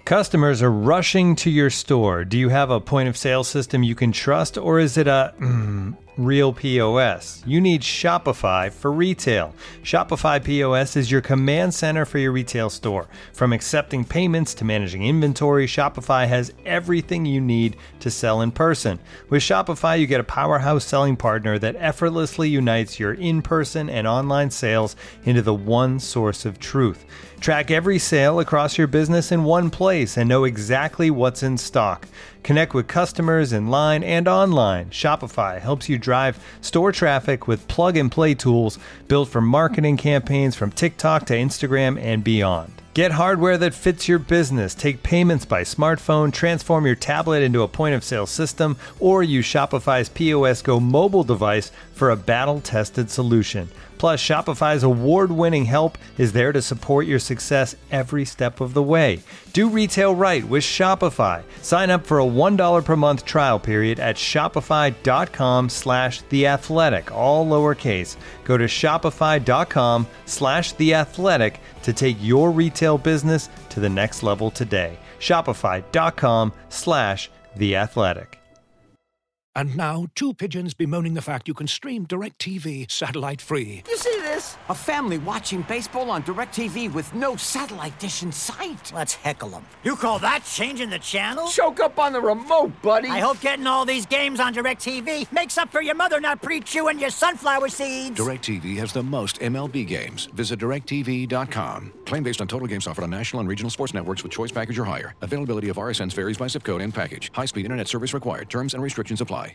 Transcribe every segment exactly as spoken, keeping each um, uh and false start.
Customers are rushing to your store. Do you have a point of sale system you can trust, or is it a mm, real P O S? You need Shopify for retail. Shopify P O S is your command center for your retail store. From accepting payments to managing inventory, Shopify has everything you need to sell in person. With Shopify, you get a powerhouse selling partner that effortlessly unites your in-person and online sales into the one source of truth. Track every sale across your business in one place and know exactly what's in stock. Connect with customers in line and online. Shopify helps you drive store traffic with plug-and-play tools built for marketing campaigns from TikTok to Instagram and beyond. Get hardware that fits your business. Take payments by smartphone, transform your tablet into a point-of-sale system, or use Shopify's P O S Go mobile device for a battle-tested solution. Plus, Shopify's award-winning help is there to support your success every step of the way. Do retail right with Shopify. Sign up for a one dollar per month trial period at shopify.com slash theathletic, all lowercase. Go to shopify.com slash theathletic to take your retail business to the next level today. Shopify.com slash theathletic. And now, two pigeons bemoaning the fact you can stream DirecTV satellite-free. You see this? A family watching baseball on DirecTV with no satellite dish in sight. Let's heckle them. You call that changing the channel? Choke up on the remote, buddy. I hope getting all these games on DirecTV makes up for your mother not pre-chewing your sunflower seeds. DirecTV has the most M L B games. Visit direct t v dot com. Claim based on total games offered on national and regional sports networks with choice package or higher. Availability of R S Ns varies by zip code and package. High-speed internet service required. Terms and restrictions apply.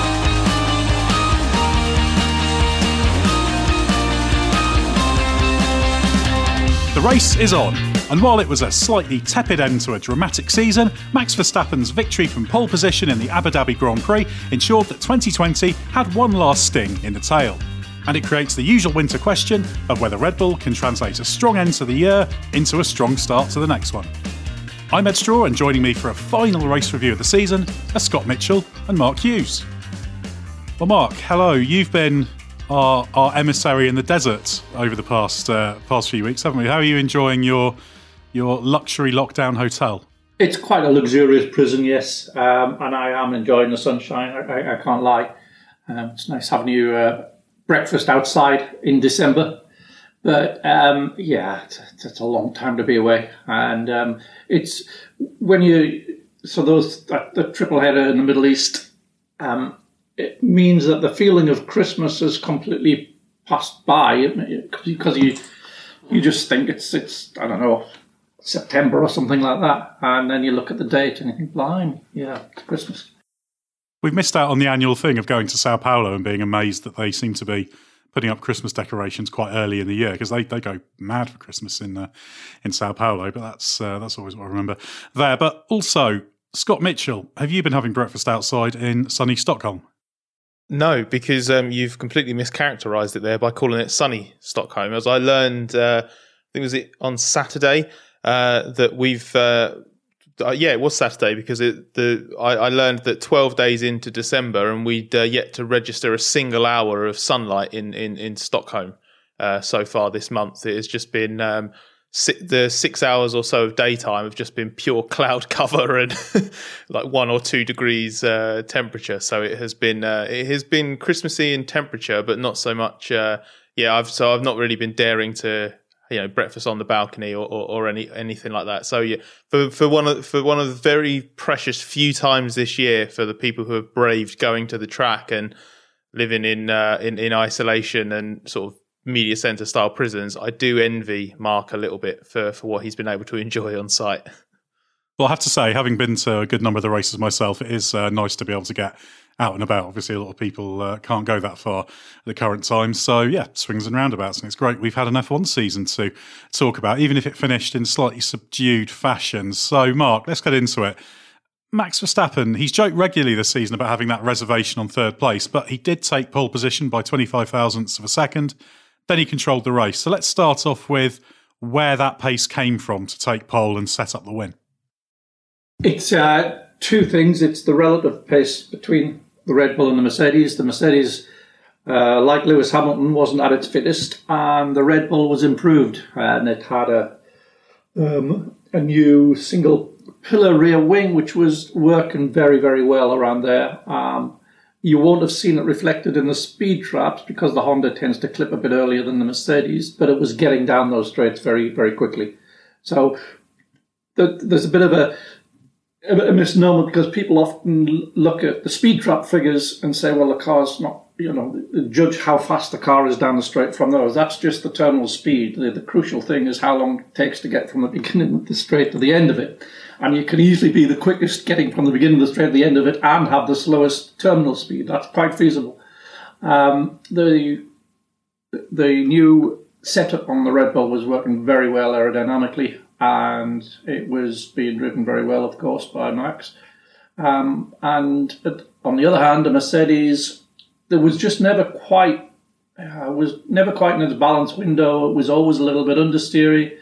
The race is on, and while it was a slightly tepid end to a dramatic season, Max Verstappen's victory from pole position in the Abu Dhabi Grand Prix ensured that twenty twenty had one last sting in the tail. And it creates the usual winter question of whether Red Bull can translate a strong end to the year into a strong start to the next one. I'm Ed Straw, and joining me for a final race review of the season are Scott Mitchell and Mark Hughes. Well, Mark, hello. You've been our, our emissary in the desert over the past uh, past few weeks, haven't we? How are you enjoying your your luxury lockdown hotel? It's quite a luxurious prison, yes, um, and I am enjoying the sunshine. I, I, I can't lie. Um, it's nice having you uh, breakfast outside in December, but um, yeah, it's, it's a long time to be away, and um, it's when you so those that, the triple header in the Middle East. Um, It means that the feeling of Christmas has completely passed by because you you just think it's it's I don't know September or something like that, and then you look at the date and you think, "Blimey, yeah, it's Christmas." We've missed out on the annual thing of going to Sao Paulo and being amazed that they seem to be putting up Christmas decorations quite early in the year, because they, they go mad for Christmas in uh, in Sao Paulo. But that's uh, that's always what I remember there. But also, Scott Mitchell, have you been having breakfast outside in sunny Stockholm? No, because um, you've completely mischaracterised it there by calling it sunny Stockholm. As I learned, uh, I think it was it on Saturday uh, that we've, uh, uh, yeah, it was Saturday because it, the I, I learned that twelve days into December and we'd uh, yet to register a single hour of sunlight in in in Stockholm uh, so far this month. It has just been. Um, The six hours or so of daytime have just been pure cloud cover and like one or two degrees uh, temperature. So it has been uh, it has been Christmassy in temperature, but not so much. Uh, yeah, I've so I've not really been daring to you know breakfast on the balcony or, or, or any anything like that. So yeah, for for one of for one of the very precious few times this year for the people who have braved going to the track and living in uh, in in isolation and sort of media centre style prisons, I do envy Mark a little bit for, for what he's been able to enjoy on site. Well, I have to say, having been to a good number of the races myself, it is uh, nice to be able to get out and about. Obviously, a lot of people uh, can't go that far at the current time. So, yeah, swings and roundabouts. And it's great we've had an F one season to talk about, even if it finished in slightly subdued fashion. So, Mark, let's get into it. Max Verstappen, he's joked regularly this season about having that reservation on third place, but he did take pole position by twenty-five thousandths of a second. Then he controlled the race. So let's start off with where that pace came from to take pole and set up the win. It's uh, two things. It's the relative pace between the Red Bull and the Mercedes. The Mercedes, uh, like Lewis Hamilton, wasn't at its fittest, and the Red Bull was improved, and it had a um, a new single pillar rear wing, which was working very, very well around there. Um, you won't have seen it reflected in the speed traps because the Honda tends to clip a bit earlier than the Mercedes, but it was getting down those straights very, very quickly. So the, there's a bit of a, a misnomer because people often look at the speed trap figures and say, well, the car's not, you know, judge how fast the car is down the straight from those. That's just the terminal speed. The, the crucial thing is how long it takes to get from the beginning of the straight to the end of it. And you can easily be the quickest getting from the beginning of the straight to the end of it and have the slowest terminal speed. That's quite feasible. Um, the the new setup on the Red Bull was working very well aerodynamically, and it was being driven very well, of course, by Max. Um, and on the other hand, the Mercedes, there was just never quite, uh, was never quite in its balance window. It was always a little bit understeery.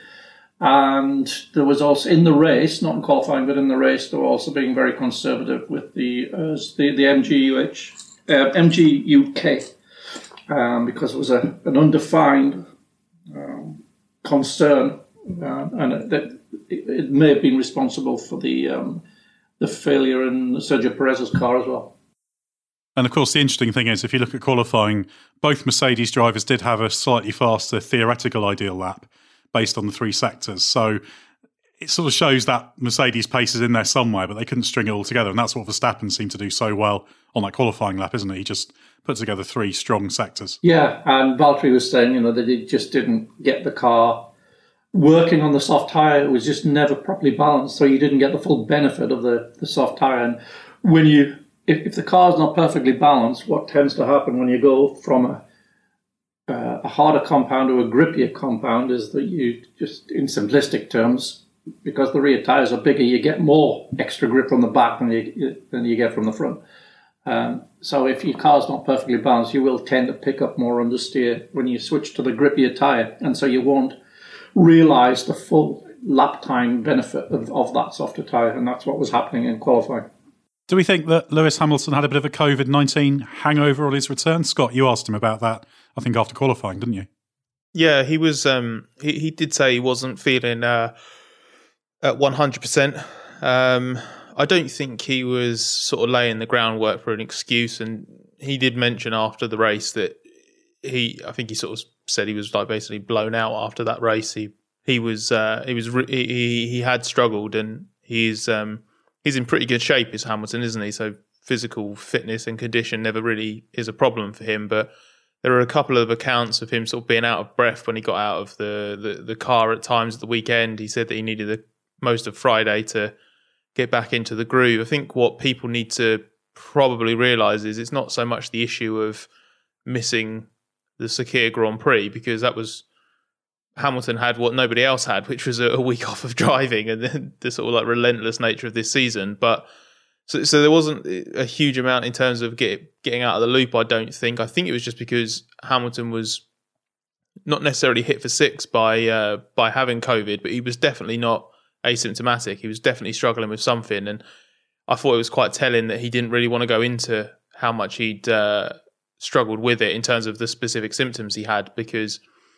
And there was also, in the race, not in qualifying, but in the race, they were also being very conservative with the uh, the, the M G U H, uh, M G U K, um, because it was a, an undefined um, concern, uh, and it, it, it may have been responsible for the um, the failure in Sergio Perez's car as well. And of course, the interesting thing is, if you look at qualifying, both Mercedes drivers did have a slightly faster theoretical ideal lap based on the three sectors. So it sort of shows that Mercedes pace is in there somewhere, but they couldn't string it all together. And that's what Verstappen seemed to do so well on that qualifying lap, isn't it? He just put together three strong sectors. Yeah, and Valtteri was saying, you know, that he just didn't get the car working on the soft tyre. It was just never properly balanced, so you didn't get the full benefit of the, the soft tyre. And when you, if, if the car's not perfectly balanced, what tends to happen when you go from a Uh, a harder compound or a grippier compound is that you just, in simplistic terms, because the rear tyres are bigger, you get more extra grip from the back than you, than you get from the front. Um, so if your car's not perfectly balanced, you will tend to pick up more understeer when you switch to the grippier tyre, and so you won't realise the full lap time benefit of, of that softer tyre, and that's what was happening in qualifying. Do we think that Lewis Hamilton had a bit of a COVID nineteen hangover on his return? Scott, you asked him about that, I think, after qualifying, didn't you? Yeah, he was. Um, he, he did say he wasn't feeling uh, at one hundred percent. Um, I don't think he was sort of laying the groundwork for an excuse, and he did mention after the race that he, I think he sort of said he was like basically blown out after that race. He he was uh, he was he he had struggled, and he's um, he's in pretty good shape, is Hamilton, isn't he? So physical fitness and condition never really is a problem for him, but there are a couple of accounts of him sort of being out of breath when he got out of the, the, the car at times at the weekend. He said that he needed the most of Friday to get back into the groove. I think what people need to probably realise is it's not so much the issue of missing the Sakir Grand Prix, because that was, Hamilton had what nobody else had, which was a, a week off of driving and then the sort of like relentless nature of this season. But So, so there wasn't a huge amount in terms of get, getting out of the loop, I don't think. I think it was just because Hamilton was not necessarily hit for six by uh, by having COVID, but he was definitely not asymptomatic. He was definitely struggling with something. And I thought it was quite telling that he didn't really want to go into how much he'd uh, struggled with it in terms of the specific symptoms he had, because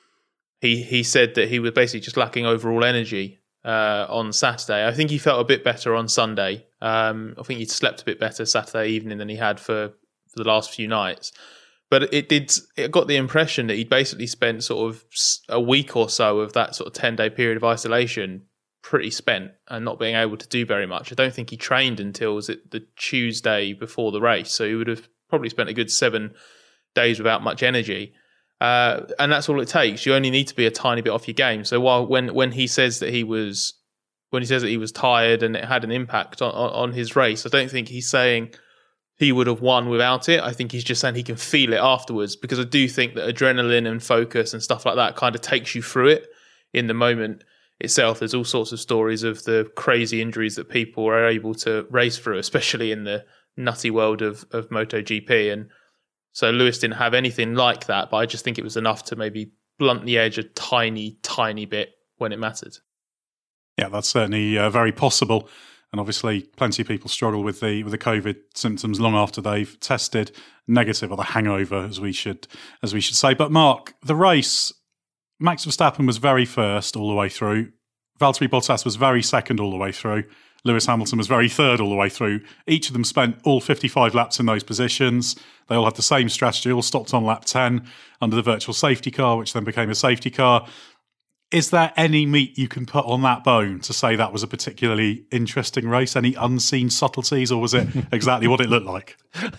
he, he said that he was basically just lacking overall energy Uh, on Saturday. I think he felt a bit better on Sunday. Um, I think he'd slept a bit better Saturday evening than he had for, for the last few nights. But it did. It got the impression that he'd basically spent sort of a week or so of that sort of ten-day period of isolation pretty spent and not being able to do very much. I don't think he trained until was it the Tuesday before the race, so he would have probably spent a good seven days without much energy. Uh, and that's all it takes. You only need to be a tiny bit off your game. So while when, when he says that he was when he says that he was tired and it had an impact on, on, on his race, I don't think he's saying he would have won without it. I think he's just saying he can feel it afterwards, because I do think that adrenaline and focus and stuff like that kind of takes you through it in the moment itself. There's all sorts of stories of the crazy injuries that people are able to race through, especially in the nutty world of, of MotoGP. And so Lewis didn't have anything like that, but I just think it was enough to maybe blunt the edge a tiny, tiny bit when it mattered. Yeah, that's certainly uh, very possible. And obviously plenty of people struggle with the with the COVID symptoms long after they've tested negative, or the hangover, as we should as we should say. But Mark, the race, Max Verstappen was very first all the way through. Valtteri Bottas was very second all the way through. Lewis Hamilton was very third all the way through. Each of them spent all fifty-five laps in those positions. They all had the same strategy, all stopped on lap ten under the virtual safety car, which then became a safety car. Is there any meat you can put on that bone to say that was a particularly interesting race? Any unseen subtleties, or was it exactly what it looked like?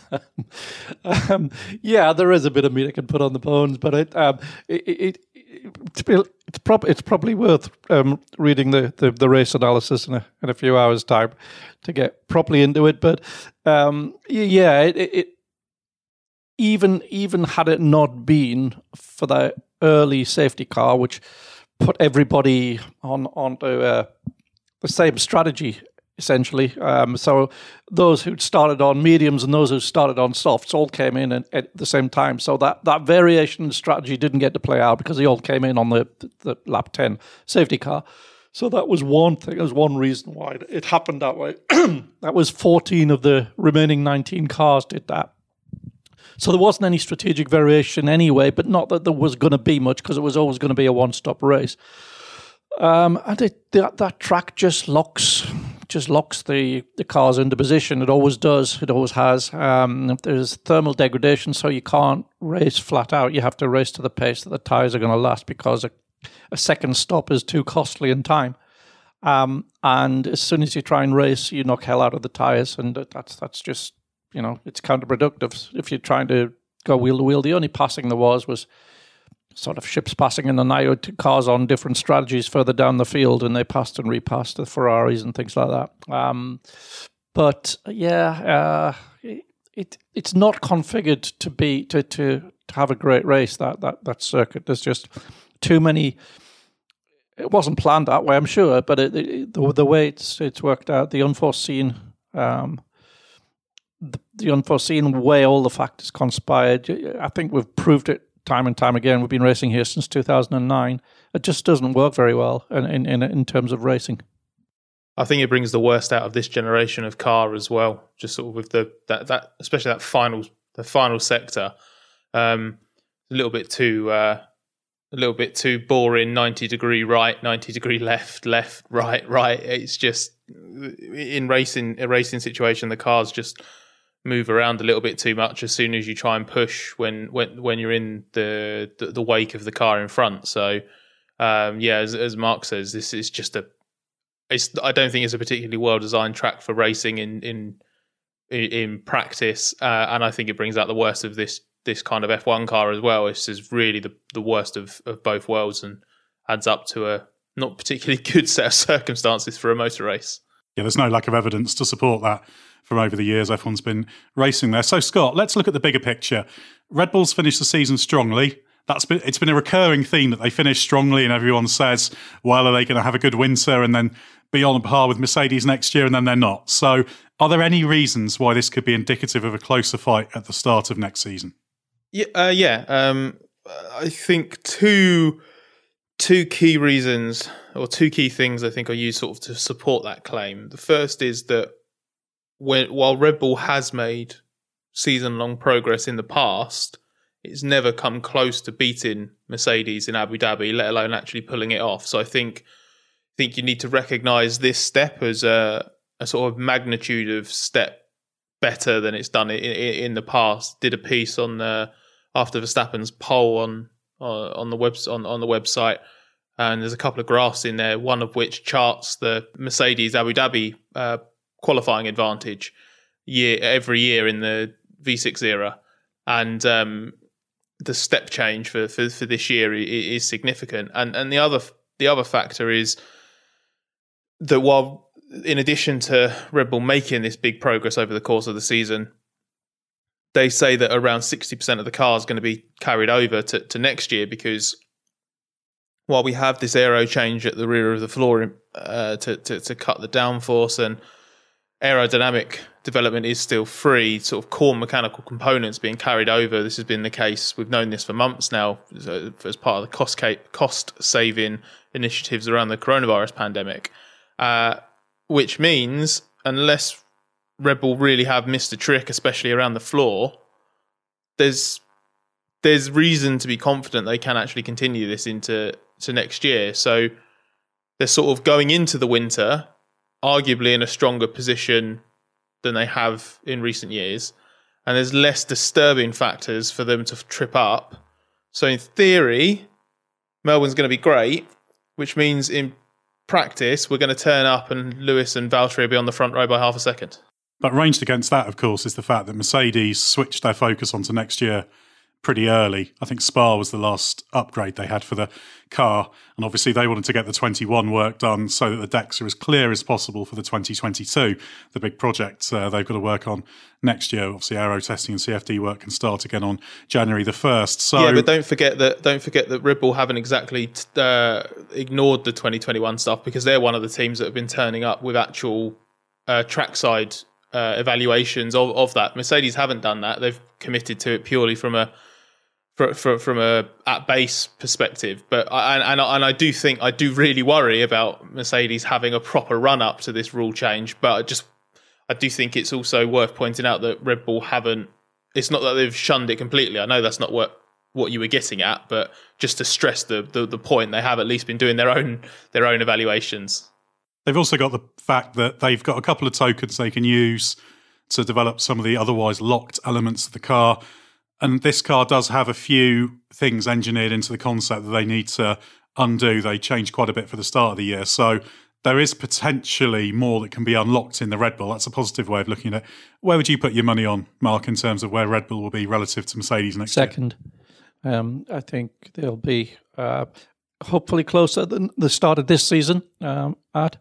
um, yeah, there is a bit of meat I can put on the bones, but it, um, it, it, it it's, it's, prob- it's probably worth um, reading the, the, the race analysis in a, in a few hours' time to get properly into it. But um, yeah, it, it, even even had it not been for the early safety car, which put everybody on onto uh, the same strategy, essentially. Um, so those who'd started on mediums and those who started on softs all came in at, at the same time. So that, that variation in strategy didn't get to play out because they all came in on the, the lap ten safety car. So that was one thing. That was one reason why it happened that way. That was fourteen of the remaining nineteen cars did that. So there wasn't any strategic variation anyway, but not that there was going to be much because it was always going to be a one-stop race. Um, and it, that, that track just locks just locks the, the cars into position. It always does. It always has. Um, there's thermal degradation, so you can't race flat out. You have to race to the pace that the tyres are going to last because a, a second stop is too costly in time. Um, and as soon as you try and race, you knock hell out of the tyres, and that's that's just... You know, it's counterproductive if you're trying to go wheel to wheel. The only passing there was was sort of ships passing in the night, cars on different strategies further down the field, and they passed and repassed the Ferraris and things like that. Um, but yeah, uh, it, it it's not configured to be to, to to have a great race. That that that circuit. There's just too many. It wasn't planned that way, I'm sure, but it, it, the the way it's it's worked out, the unforeseen. Um, The, the unforeseen way all the factors conspired. I think we've proved it time and time again. We've been racing here since two thousand nine. It just doesn't work very well in, in, in terms of racing. I think it brings the worst out of this generation of car as well. Just sort of with the that, that especially that final the final sector, um, a little bit too uh, a little bit too boring. ninety degree right, ninety degree left, left, right, right. It's just in racing a racing situation, the cars just move around a little bit too much as soon as you try and push when when, when you're in the, the the wake of the car in front. So um, yeah, as, as Mark says, this is just a. It's I don't think it's a particularly well designed track for racing in in in practice, uh, and I think it brings out the worst of this this kind of F one car as well. This is really the the worst of, of both worlds and adds up to a not particularly good set of circumstances for a motor race. Yeah, there's no lack of evidence to support that. From over the years, F one's been racing there. So, Scott, let's look at the bigger picture. Red Bull's finished the season strongly. That's been it's been a recurring theme that they finish strongly, and everyone says, well, are they going to have a good winter and then be on par with Mercedes next year, and then they're not. So, are there any reasons why this could be indicative of a closer fight at the start of next season? Yeah, uh, yeah. Um, I think two two key reasons, or two key things I think are used sort of to support that claim. The first is that When, while Red Bull has made season-long progress in the past, it's never come close to beating Mercedes in Abu Dhabi, let alone actually pulling it off. So I think I think you need to recognise this step as a, a sort of magnitude of step better than it's done in, in, in the past. Did a piece on the after Verstappen's pole on uh, on the web on, on the website, and there's a couple of graphs in there. One of which charts the Mercedes Abu Dhabi Uh, qualifying advantage year every year in the V six era, and um, the step change for, for, for this year is, is significant. And and the other the other factor is that while in addition to Red Bull making this big progress over the course of the season, they say that around sixty percent of the car is going to be carried over to, to next year, because while we have this aero change at the rear of the floor uh, to, to to cut the downforce, and aerodynamic development is still free, sort of core mechanical components being carried over. This has been the case. We've known this for months now as part of the cost cost saving initiatives around the coronavirus pandemic, uh, which means unless Red Bull really have missed a trick, especially around the floor, there's there's reason to be confident they can actually continue this into to next year. So they're sort of going into the winter arguably in a stronger position than they have in recent years, and there's less disturbing factors for them to trip up. So in theory, Melbourne's going to be great, which means in practice we're going to turn up and Lewis and Valtteri will be on the front row by half a second. But ranged against that, of course, is the fact that Mercedes switched their focus onto next year pretty early. I think Spa was the last upgrade they had for the car, and obviously they wanted to get the twenty-one work done so that the decks are as clear as possible for the twenty twenty-two, the big project uh, they've got to work on next year. Obviously aero testing and C F D work can start again on January the first. So yeah, but don't forget that don't forget that Red Bull haven't exactly uh, ignored the twenty twenty-one stuff, because they're one of the teams that have been turning up with actual uh, trackside uh, evaluations of, of that. Mercedes haven't done that. They've committed to it purely from a For, for, from a at base perspective, but I, and and I do think I do really worry about Mercedes having a proper run up to this rule change. But I just I do think it's also worth pointing out that Red Bull haven't. It's not that they've shunned it completely. I know that's not what, what you were getting at, but just to stress the, the the point, they have at least been doing their own their own evaluations. They've also got the fact that they've got a couple of tokens they can use to develop some of the otherwise locked elements of the car. And this car does have a few things engineered into the concept that they need to undo. They changed quite a bit for the start of the year. So there is potentially more that can be unlocked in the Red Bull. That's a positive way of looking at it. Where would you put your money on, Mark, in terms of where Red Bull will be relative to Mercedes next Second. year? Second. Um, I think they'll be uh, hopefully closer than the start of this season um, at.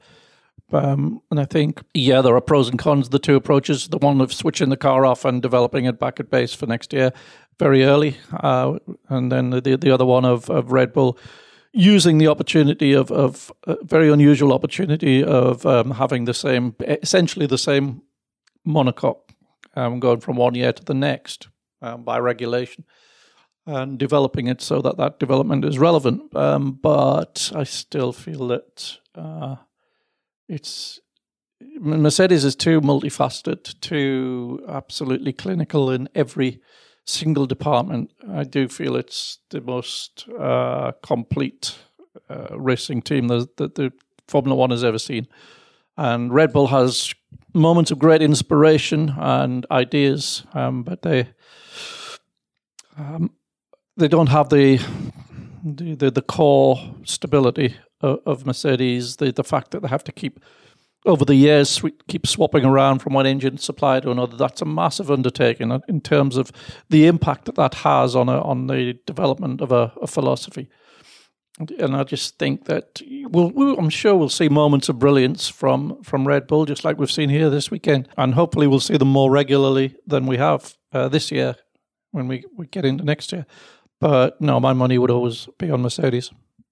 Um, and I think, yeah, there are pros and cons, the two approaches. The one of switching the car off and developing it back at base for next year very early. Uh, and then the the other one of, of Red Bull using the opportunity of, of a very unusual opportunity of um, having the same, essentially the same monocoque um, going from one year to the next um, by regulation, and developing it so that that development is relevant. Um, but I still feel that... Uh, It's Mercedes is too multifaceted, too absolutely clinical in every single department. I do feel it's the most uh, complete uh, racing team that, that the Formula One has ever seen. And Red Bull has moments of great inspiration and ideas, um, but they um, they don't have the the the, the core stability of Mercedes, the, the fact that they have to keep, over the years, keep swapping around from one engine supplier to another. That's a massive undertaking in terms of the impact that that has on a, on the development of a, a philosophy. And I just think that we'll, we'll, I'm sure we'll see moments of brilliance from, from Red Bull, just like we've seen here this weekend. And hopefully we'll see them more regularly than we have uh, this year when we, we get into next year. But no, my money would always be on Mercedes.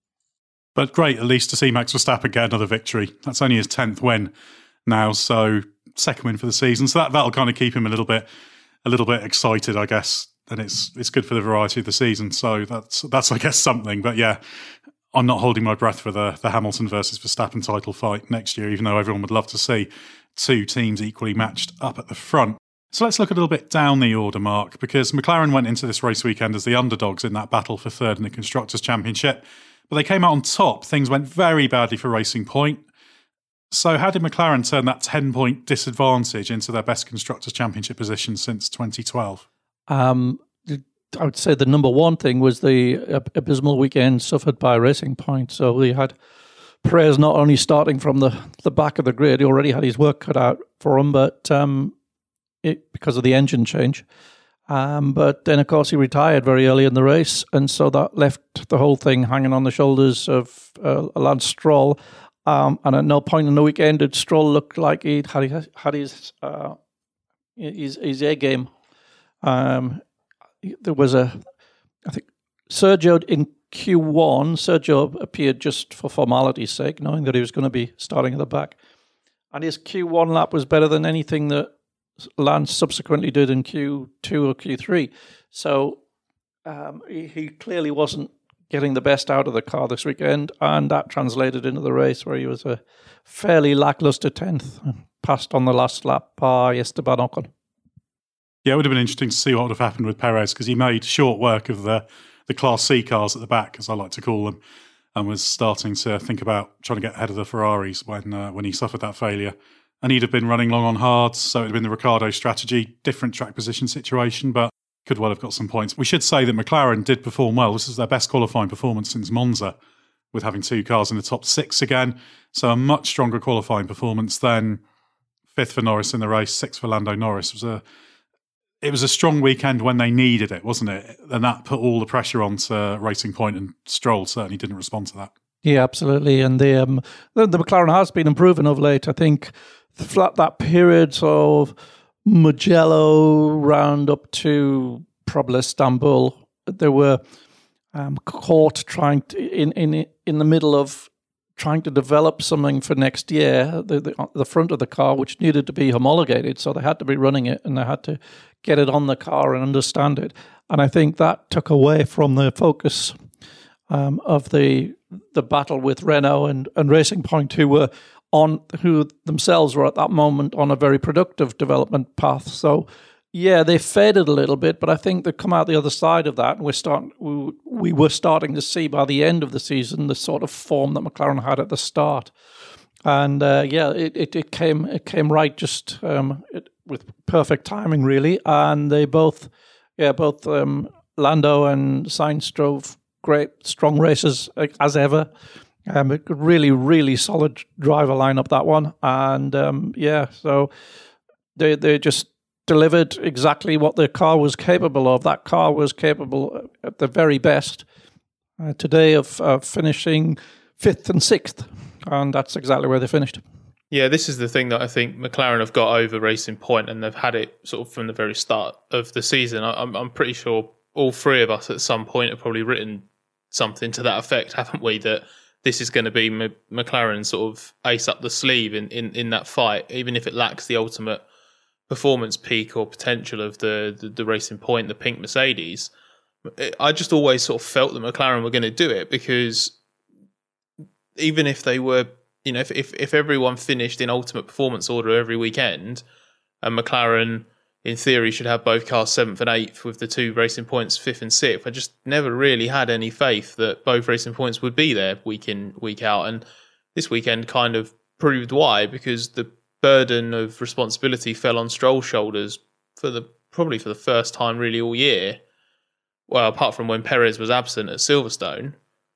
But great, at least, to see Max Verstappen get another victory. That's only his tenth win now, so second win for the season. So that, that'll kind of keep him a little bit a little bit excited, I guess. And it's it's good for the variety of the season. So that's, that's I guess, something. But yeah, I'm not holding my breath for the, the Hamilton versus Verstappen title fight next year, even though everyone would love to see two teams equally matched up at the front. So let's look a little bit down the order, Mark, because McLaren went into this race weekend as the underdogs in that battle for third in the Constructors' Championship. But they came out on top. Things went very badly for Racing Point. So how did McLaren turn that ten-point disadvantage into their best Constructors' Championship position since twenty twelve? Um, I would say the number one thing was the abysmal weekend suffered by Racing Point. So we had Perez not only starting from the, the back of the grid, he already had his work cut out for him, but um, it, because of the engine change. Um, but then, of course, he retired very early in the race, and so that left the whole thing hanging on the shoulders of uh, Lance Stroll. Um, and at no point in the weekend did Stroll look like he'd had his, had his, uh, his, his A game. Um, there was a, I think, Sergio in Q one, Sergio appeared just for formality's sake, knowing that he was going to be starting at the back. And his Q one lap was better than anything that Lance subsequently did in Q two or Q three. So um, he, he clearly wasn't getting the best out of the car this weekend, and that translated into the race where he was a fairly lackluster tenth, passed on the last lap by Esteban Ocon. Yeah, it would have been interesting to see what would have happened with Perez, because he made short work of the, the Class C cars at the back, as I like to call them. and was starting to think about trying to get ahead of the Ferraris when uh, when he suffered that failure. And he'd have been running long on hards, so it would have been the Ricciardo strategy, different track position situation, but could well have got some points. We should say that McLaren did perform well. This is their best qualifying performance since Monza, with having two cars in the top six again. So a much stronger qualifying performance than fifth for Norris in the race, sixth for Lando Norris. It was a it was a strong weekend when they needed it, wasn't it? And that put all the pressure onto Racing Point, and Stroll certainly didn't respond to that. Yeah, absolutely. And the um, the, the McLaren has been improving of late. I think flat that period of Mugello round up to probably Istanbul, there were um, caught trying to, in in in the middle of trying to develop something for next year, the, the the front of the car, which needed to be homologated, so they had to be running it and they had to get it on the car and understand it. And I think that took away from the focus um, of the the battle with Renault and, and Racing Point, who were on who themselves were at that moment on a very productive development path. So yeah, they faded a little bit, but I think they come out the other side of that, and we're starting. We, we were starting to see by the end of the season the sort of form that McLaren had at the start, and uh, yeah, it, it it came it came right just um, it, with perfect timing, really. And they both, yeah, both um, Lando and Sainz drove great, strong races as ever. Um, a really, really solid driver lineup, that one, and um, yeah, so they they just delivered exactly what the car was capable of. That car was capable at the very best uh, today of uh, finishing fifth and sixth, and that's exactly where they finished. Yeah, this is the thing that I think McLaren have got over Racing Point, and they've had it sort of from the very start of the season. I'm, I'm pretty sure all three of us at some point have probably written something to that effect, haven't we, that this is going to be M- McLaren's sort of ace up the sleeve in, in, in that fight, even if it lacks the ultimate performance peak or potential of the, the, the Racing Point, the pink Mercedes. I just always sort of felt that McLaren were going to do it, because even if they were, you know, if, if, if everyone finished in ultimate performance order every weekend, and McLaren in theory should have both cars seventh and eighth with the two Racing Points fifth and sixth, I just never really had any faith that both Racing Points would be there week in, week out. And this weekend kind of proved why, because the burden of responsibility fell on Stroll's shoulders for the probably for the first time really all year. Well, apart from when Perez was absent at Silverstone,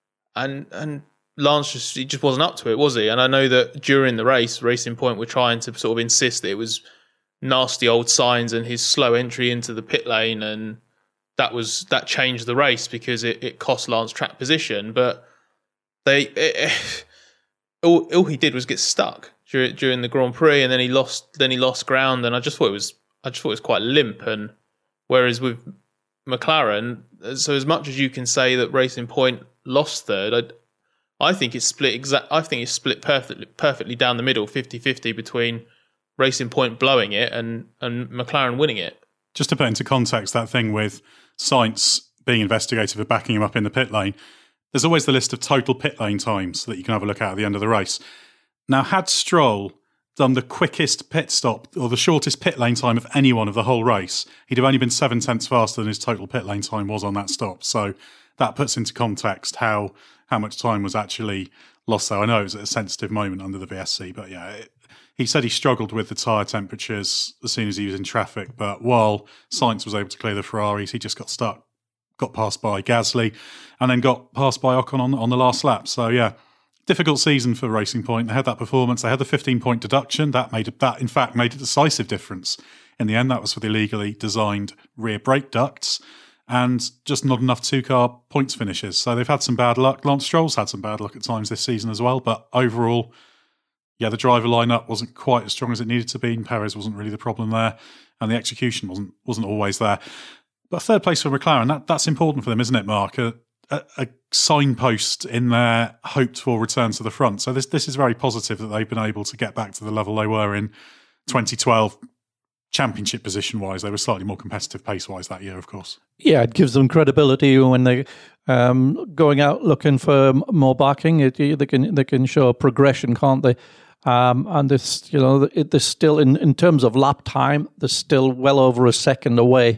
and and Lance just he just wasn't up to it, was he? And I know that during the race, Racing Point were trying to sort of insist that it was nasty old Sainz and his slow entry into the pit lane, and that was that changed the race because it, it cost Lance track position. But they it, all, all he did was get stuck during, during the Grand Prix, and then he lost then he lost ground, and I just thought it was I just thought it was quite limp. And whereas with McLaren, so as much as you can say that Racing Point lost third, I, I think it's split exact. I think it's split perfectly perfectly down the middle, fifty-fifty between Racing Point blowing it and, and McLaren winning it. Just to put into context that thing with Sainz being investigated for backing him up in the pit lane, there's always the list of total pit lane times that you can have a look at at the end of the race. Now, had Stroll done the quickest pit stop or the shortest pit lane time of anyone of the whole race, he'd have only been seven tenths faster than his total pit lane time was on that stop. So that puts into context how how much time was actually lost there. I know it was at a sensitive moment under the V S C, but yeah, it, he said he struggled with the tyre temperatures as soon as he was in traffic, but while Sainz was able to clear the Ferraris, he just got stuck, got passed by Gasly, and then got passed by Ocon on, on the last lap. So yeah, difficult season for Racing Point. They had that performance. They had the fifteen-point deduction. That made that, in fact, made a decisive difference. In the end, that was for the illegally designed rear brake ducts and just not enough two-car points finishes. So they've had some bad luck. Lance Stroll's had some bad luck at times this season as well, but overall, yeah, the driver lineup wasn't quite as strong as it needed to be, and Perez wasn't really the problem there, and the execution wasn't wasn't always there. But third place for McLaren, that, that's important for them, isn't it, Mark? A, a, a signpost in their hoped-for return to the front. So this this is very positive that they've been able to get back to the level they were in twenty twelve, championship position-wise. They were slightly more competitive pace-wise that year, of course. Yeah, it gives them credibility when they um, going out looking for more backing. It, they can they can show a progression, can't they? Um, and this, you know, it, there's still in, in terms of lap time, there's still well over a second away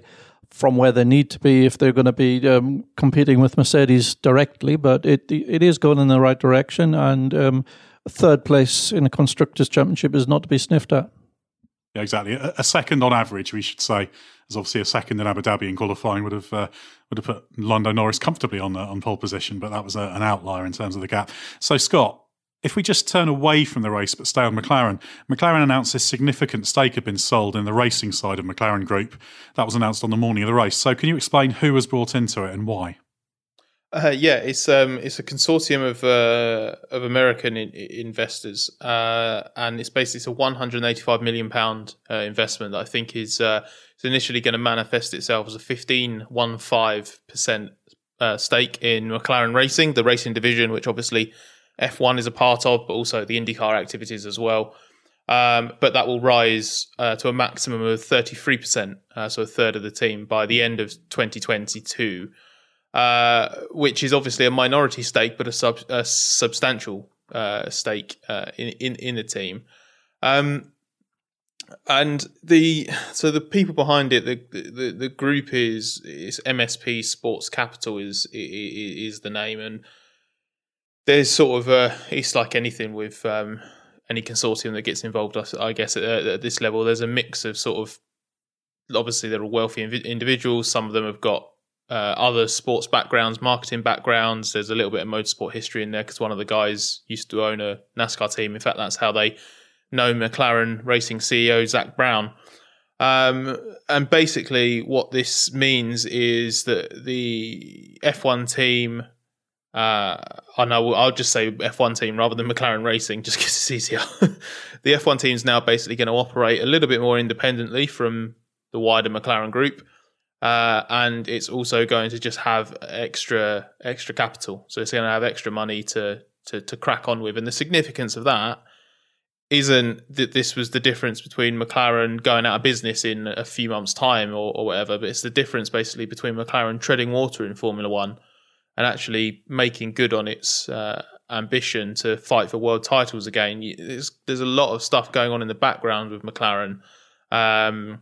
from where they need to be if they're going to be um, competing with Mercedes directly, but it it is going in the right direction, and um, third place in a Constructors' Championship is not to be sniffed at. Yeah, exactly. A, a second on average, we should say, as obviously a second in Abu Dhabi in qualifying would have uh, would have put Lando Norris comfortably on the, on pole position, but that was a, an outlier in terms of the gap. So, Scott, if we just turn away from the race but stay on McLaren, McLaren announced this significant stake had been sold in the racing side of McLaren Group. That was announced on the morning of the race. So can you explain who was brought into it and why? Uh, yeah, it's um, it's a consortium of uh, of American in, investors, uh, and it's basically it's a one hundred eighty-five million pound uh, investment that I think is uh, is initially going to manifest itself as a fifteen point one five percent uh, stake in McLaren Racing, the racing division, which obviously F one is a part of, but also the IndyCar activities as well. Um, but that will rise uh, to a maximum of thirty-three percent, uh, so a third of the team, by the end of twenty twenty-two. Uh, which is obviously a minority stake, but a, sub, a substantial uh, stake uh, in, in in the team. Um, and the so the people behind it, the the, the group is is M S P Sports Capital is is, is the name, and there's sort of a, it's like anything with um, any consortium that gets involved. I guess at, at this level, there's a mix of sort of obviously they're all wealthy individuals. Some of them have got Uh, other sports backgrounds, marketing backgrounds. There's a little bit of motorsport history in there because one of the guys used to own a NASCAR team. In fact, that's how they know McLaren Racing C E O Zach Brown. Um, and basically what this means is that the F one team, uh, I know I'll just say F one team rather than McLaren Racing just because it's easier. The F one team is now basically going to operate a little bit more independently from the wider McLaren group. Uh, and it's also going to just have extra extra capital, so it's going to have extra money to to to crack on with. And the significance of that isn't that this was the difference between McLaren going out of business in a few months' time or, or whatever, but it's the difference basically between McLaren treading water in Formula One and actually making good on its uh, ambition to fight for world titles again. There's, there's a lot of stuff going on in the background with McLaren, um,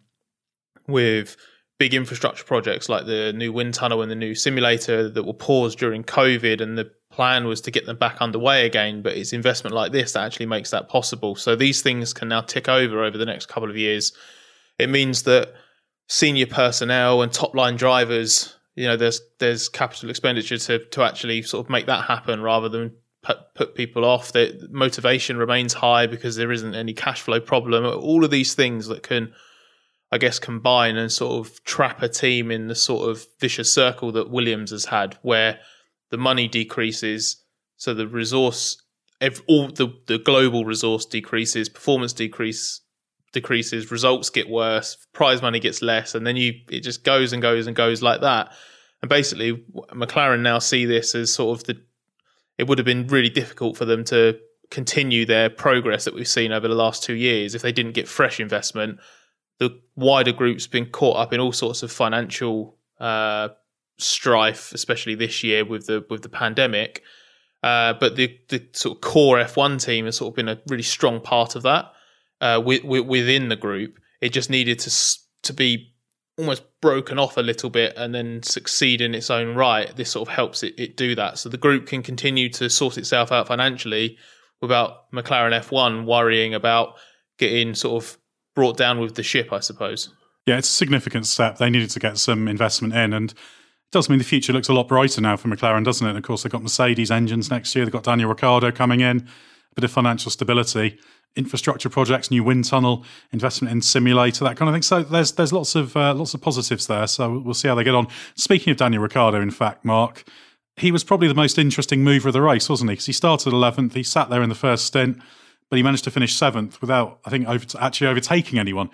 with big infrastructure projects like the new wind tunnel and the new simulator that were paused during COVID, and the plan was to get them back underway again, but it's investment like this that actually makes that possible. So these things can now tick over over the next couple of years. It means that senior personnel and top-line drivers, you know, there's there's capital expenditure to to actually sort of make that happen rather than put, put people off. The motivation remains high because there isn't any cash flow problem. All of these things that can, I guess, combine and sort of trap a team in the sort of vicious circle that Williams has had, where the money decreases, so the resource, all the, the global resource decreases, performance decrease decreases, results get worse, prize money gets less, and then you it just goes and goes and goes like that. And basically, McLaren now see this as sort of the. It would have been really difficult for them to continue their progress that we've seen over the last two years if they didn't get fresh investment. The wider group's been caught up in all sorts of financial uh, strife, especially this year with the with the pandemic. Uh, but the, the sort of core F one team has sort of been a really strong part of that uh, with, with, within the group. It just needed to to be almost broken off a little bit and then succeed in its own right. This sort of helps it, it do that. So the group can continue to sort itself out financially without McLaren F one worrying about getting sort of brought down with the ship, I suppose. Yeah, it's a significant step. They needed to get some investment in, and it does mean the future looks a lot brighter now for McLaren, doesn't it? And of course, they've got Mercedes engines next year. They've got Daniel Ricciardo coming in, a bit of financial stability, infrastructure projects, new wind tunnel, investment in simulator, that kind of thing. So there's there's lots of uh, lots of positives there. So we'll see how they get on. Speaking of Daniel Ricciardo, in fact, Mark, he was probably the most interesting mover of the race, wasn't he? Because he started eleventh, he sat there in the first stint, but he managed to finish seventh without, I think, over, actually overtaking anyone.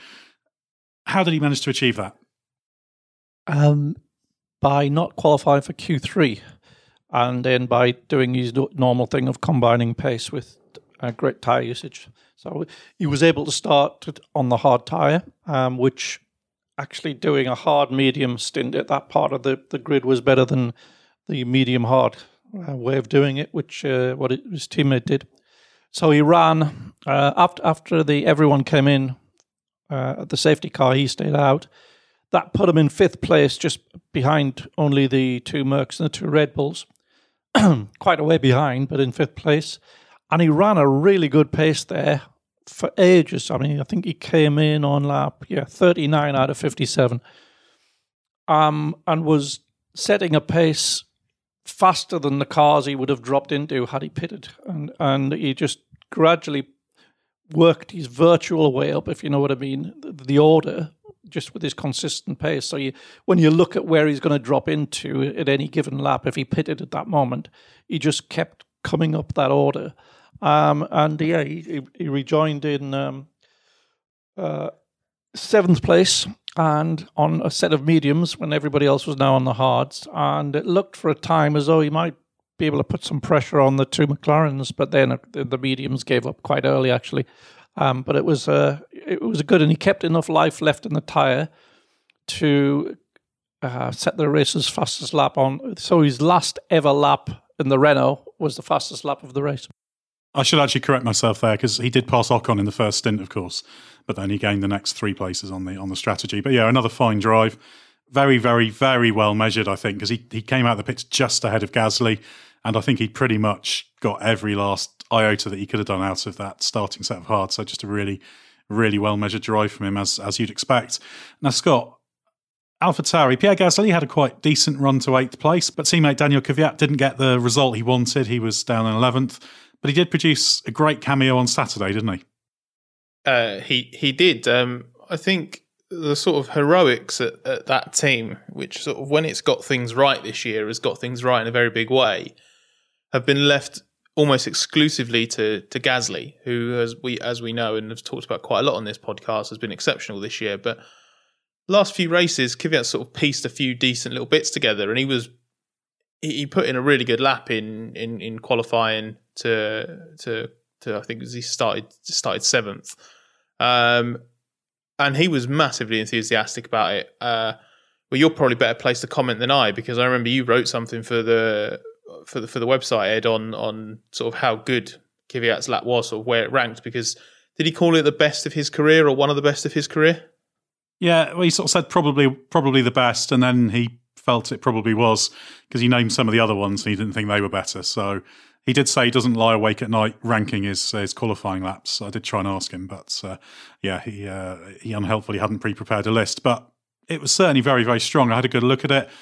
How did he manage to achieve that? Um, by not qualifying for Q three, and then by doing his normal thing of combining pace with uh, great tyre usage. So he was able to start on the hard tyre, um, which actually doing a hard medium stint at that part of the, the grid was better than the medium hard uh, way of doing it, which uh, what it, his teammate did. So he ran uh, after after the everyone came in uh, at the safety car. He stayed out. That put him in fifth place, just behind only the two Mercs and the two Red Bulls. Quite a way behind, but in fifth place. And he ran a really good pace there for ages. I mean, I think he came in on lap, yeah, thirty-nine out of fifty-seven. Um, and was setting a pace faster than the cars he would have dropped into had he pitted. And, and he just gradually worked his virtual way up, if you know what I mean, the, the order, just with his consistent pace. So you, when you look at where he's going to drop into at any given lap, if he pitted at that moment, he just kept coming up that order. Um, and yeah, he, he rejoined in um, uh, seventh place and on a set of mediums when everybody else was now on the hards. And it looked for a time as though he might be able to put some pressure on the two McLarens, but then the mediums gave up quite early, actually. Um, but it was uh, it was good, and he kept enough life left in the tyre to uh, set the race's fastest lap on. So his last ever lap in the Renault was the fastest lap of the race. I should actually correct myself there, because he did pass Ocon in the first stint, of course, but then he gained the next three places on the on the strategy. But yeah, another fine drive. Very, very, very well measured, I think, because he, he came out of the pits just ahead of Gasly, and I think he pretty much got every last iota that he could have done out of that starting set of hards. So just a really, really well measured drive from him, as as you'd expect. Now, Scott, AlphaTauri, Pierre Gasly had a quite decent run to eighth place, but teammate Daniel Kvyat didn't get the result he wanted. He was down in eleventh. But he did produce a great cameo on Saturday, didn't he? Uh, he he did. Um, I think the sort of heroics at, at that team, which sort of when it's got things right this year, has got things right in a very big way, have been left almost exclusively to to Gasly, who, as we as we know and have talked about quite a lot on this podcast, has been exceptional this year. But last few races, Kvyat sort of pieced a few decent little bits together, and he was he put in a really good lap in in, in qualifying. To to to I think he started started seventh, um, and he was massively enthusiastic about it. Uh, well, you're probably better placed to comment than I, because I remember you wrote something for the for the for the website, Ed, on on sort of how good Kvyat's lap was, sort of where it ranked. Because did he call it the best of his career or one of the best of his career? Yeah, well, he sort of said probably probably the best, and then he felt it probably was, because he named some of the other ones and he didn't think they were better. So. He did say he doesn't lie awake at night ranking his his qualifying laps. I did try and ask him, but uh, yeah, he uh, he unhelpfully hadn't pre-prepared a list. But it was certainly very, very strong. I had a good look at it.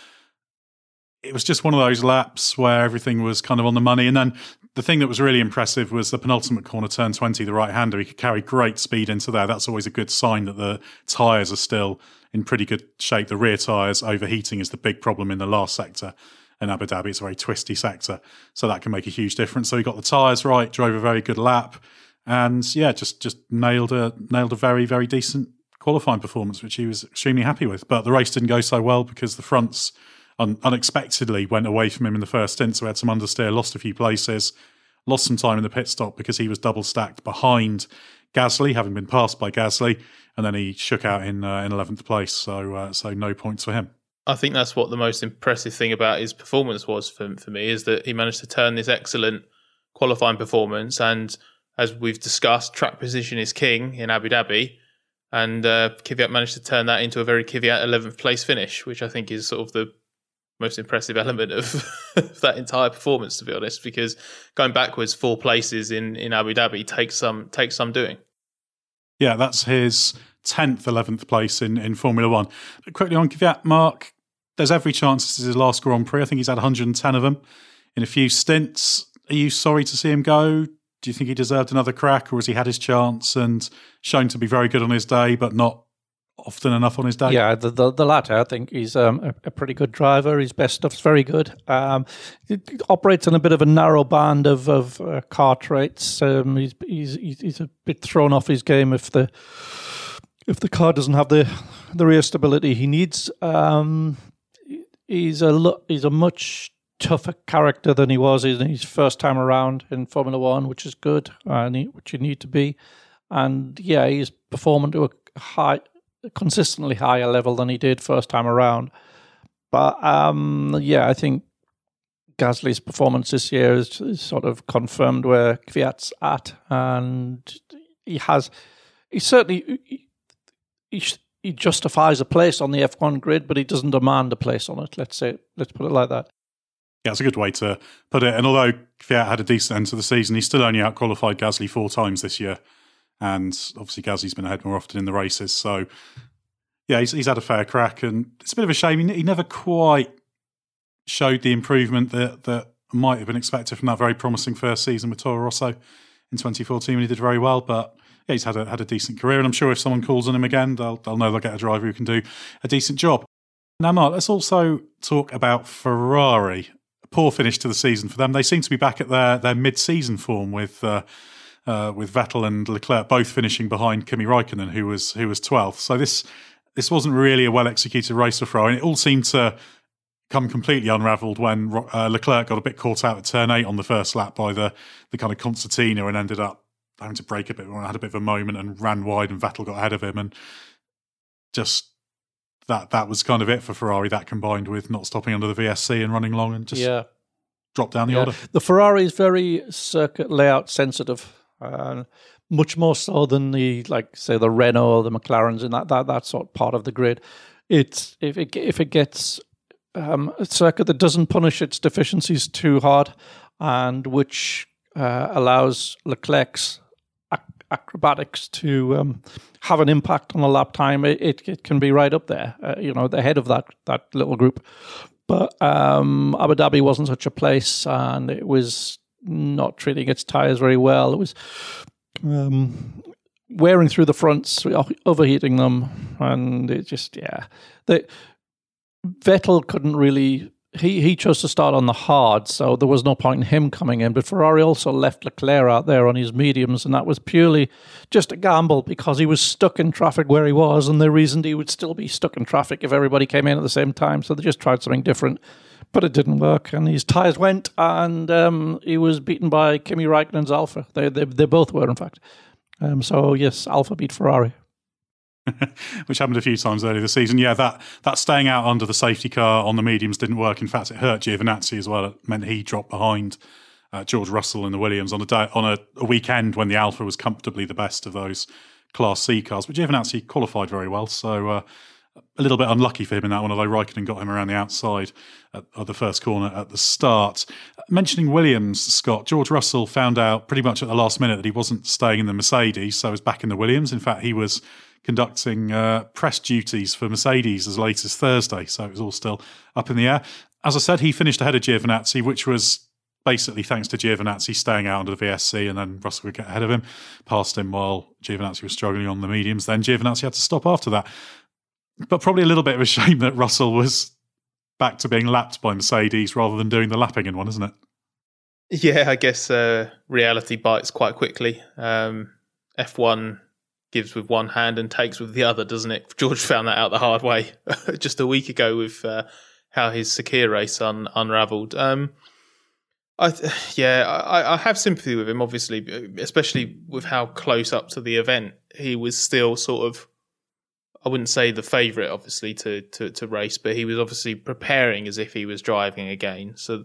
It was just one of those laps where everything was kind of on the money. And then the thing that was really impressive was the penultimate corner, turn twenty, the right-hander. He could carry great speed into there. That's always a good sign that the tyres are still in pretty good shape. The rear tyres overheating is the big problem in the last sector. In Abu Dhabi, it's a very twisty sector, so that can make a huge difference. So he got the tyres right, drove a very good lap, and yeah, just just nailed a nailed a very, very decent qualifying performance, which he was extremely happy with. But the race didn't go so well because the fronts un- unexpectedly went away from him in the first stint, so he had some understeer, lost a few places, lost some time in the pit stop because he was double stacked behind Gasly, having been passed by Gasly, and then he shook out in uh, in eleventh place, so uh, so no points for him. I think that's what the most impressive thing about his performance was for, for me, is that he managed to turn this excellent qualifying performance, and as we've discussed, track position is king in Abu Dhabi, and uh, Kvyat managed to turn that into a very Kvyat eleventh place finish, which I think is sort of the most impressive element of that entire performance, to be honest, because going backwards four places in, in Abu Dhabi takes some takes some doing. Yeah, that's his tenth, eleventh place in, in Formula One. But quickly on Kvyat, Mark, there's every chance this is his last Grand Prix. I think he's had one hundred ten of them in a few stints. Are you sorry to see him go? Do you think he deserved another crack, or has he had his chance and shown to be very good on his day, but not often enough on his day? Yeah, the the, the latter. I think he's um, a, a pretty good driver. His best stuff's very good. Um, he operates in a bit of a narrow band of of uh, car traits. Um, he's he's he's a bit thrown off his game if the if the car doesn't have the the rear stability he needs. Um, he's a lo- he's a much tougher character than he was in his first time around in Formula One, which is good, and he, which you need to be. And yeah, he's performing to a high, consistently higher level than he did first time around. But um, yeah, I think Gasly's performance this year is, is sort of confirmed where Kvyat's at, and he has, he certainly, he, he, he justifies a place on the F one grid, but he doesn't demand a place on it. Let's say, let's put it like that. Yeah, it's a good way to put it. And although Kvyat had a decent end to the season, he still only out-qualified Gasly four times this year. And obviously Gasly's been ahead more often in the races. So, yeah, he's, he's had a fair crack. And it's a bit of a shame. He, he never quite showed the improvement that, that might have been expected from that very promising first season with Toro Rosso in twenty fourteen when he did very well. But yeah, he's had a, had a decent career. And I'm sure if someone calls on him again, they'll, they'll know they'll get a driver who can do a decent job. Now, Mark, let's also talk about Ferrari. Poor finish to the season for them. They seem to be back at their, their mid-season form with uh, uh, with Vettel and Leclerc both finishing behind Kimi Raikkonen, who was who was twelfth. So this this wasn't really a well-executed race for Ferrari. And it all seemed to come completely unravelled when uh, Leclerc got a bit caught out at turn eight on the first lap by the, the kind of concertina and ended up having to brake a bit, had a bit of a moment and ran wide, and Vettel got ahead of him. And just... That that was kind of it for Ferrari, that combined with not stopping under the V S C and running long and just yeah. drop down the yeah. order. The Ferrari is very circuit layout sensitive, uh, much more so than the, like, say, the Renault or the McLarens and that, that, that sort of part of the grid. It's if it, if it gets um, a circuit that doesn't punish its deficiencies too hard and which uh, allows Leclerc's acrobatics to um, have an impact on the lap time, it, it, it can be right up there, uh, you know, the head of that that little group. But um, Abu Dhabi wasn't such a place, and it was not treating its tyres very well. It was um, wearing through the fronts, overheating them, and it just, yeah. The, Vettel couldn't really... He he chose to start on the hard, so there was no point in him coming in. But Ferrari also left Leclerc out there on his mediums, and that was purely just a gamble because he was stuck in traffic where he was, and they reasoned he would still be stuck in traffic if everybody came in at the same time. So they just tried something different, but it didn't work, and his tyres went, and um, he was beaten by Kimi Raikkonen's Alfa. They they, they both were, in fact. Um, so yes, Alfa beat Ferrari. Which happened a few times earlier this season. Yeah, that that staying out under the safety car on the mediums didn't work. In fact, it hurt Giovinazzi as well. It meant he dropped behind uh, George Russell in the Williams on a day, on a, a weekend when the Alfa was comfortably the best of those Class C cars. But Giovinazzi qualified very well, so uh, a little bit unlucky for him in that one, although Raikkonen got him around the outside at, at the first corner at the start. Mentioning Williams, Scott, George Russell found out pretty much at the last minute that he wasn't staying in the Mercedes, so he was back in the Williams. In fact, he was conducting uh, press duties for Mercedes as late as Thursday, so it was all still up in the air. As I said, he finished ahead of Giovinazzi, which was basically thanks to Giovinazzi staying out under the V S C, and then Russell would get ahead of him, passed him while Giovinazzi was struggling on the mediums. Then Giovinazzi had to stop after that. But probably a little bit of a shame that Russell was back to being lapped by Mercedes rather than doing the lapping in one, isn't it? Yeah, I guess uh, reality bites quite quickly. Um, F one gives with one hand and takes with the other, doesn't it? George found that out the hard way just a week ago with uh, how his Sakir race un- unravelled. Um, I th- yeah, I, I have sympathy with him, obviously, especially with how close up to the event he was still sort of, I wouldn't say the favourite, obviously, to, to, to race, but he was obviously preparing as if he was driving again. So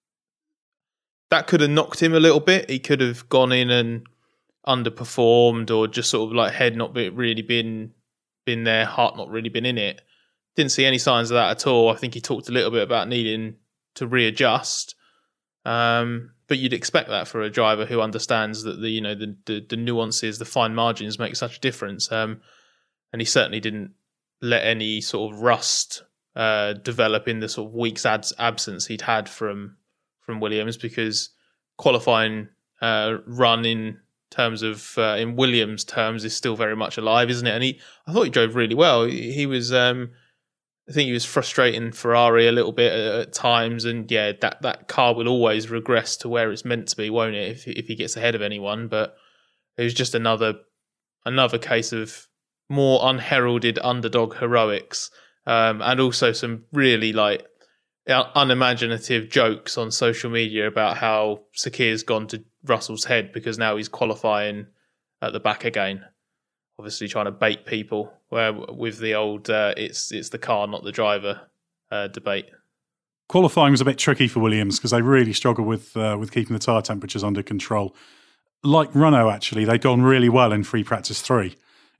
that could have knocked him a little bit. He could have gone in and underperformed, or just sort of like head not be, really been been there, heart not really been in it. Didn't see any signs of that at all. I think he talked a little bit about needing to readjust, um, but you'd expect that for a driver who understands that the you know the the, the nuances, the fine margins make such a difference. Um, and he certainly didn't let any sort of rust uh, develop in the sort of week's ad- absence he'd had from from Williams, because qualifying uh, run in terms of uh, in Williams terms is still very much alive, isn't it? And he, I thought he drove really well. He, he was, um, I think he was frustrating Ferrari a little bit at, at times, and yeah, that, that car will always regress to where it's meant to be, won't it? If if he gets ahead of anyone, but it was just another another case of more unheralded underdog heroics, um, and also some really like unimaginative jokes on social media about how Sakir's gone to Russell's head because now he's qualifying at the back again, obviously trying to bait people where with the old uh, it's it's the car not the driver uh, debate. Qualifying was a bit tricky for Williams because they really struggled with uh, with keeping the tyre temperatures under control. Like Renault, actually, they'd gone really well in free practice three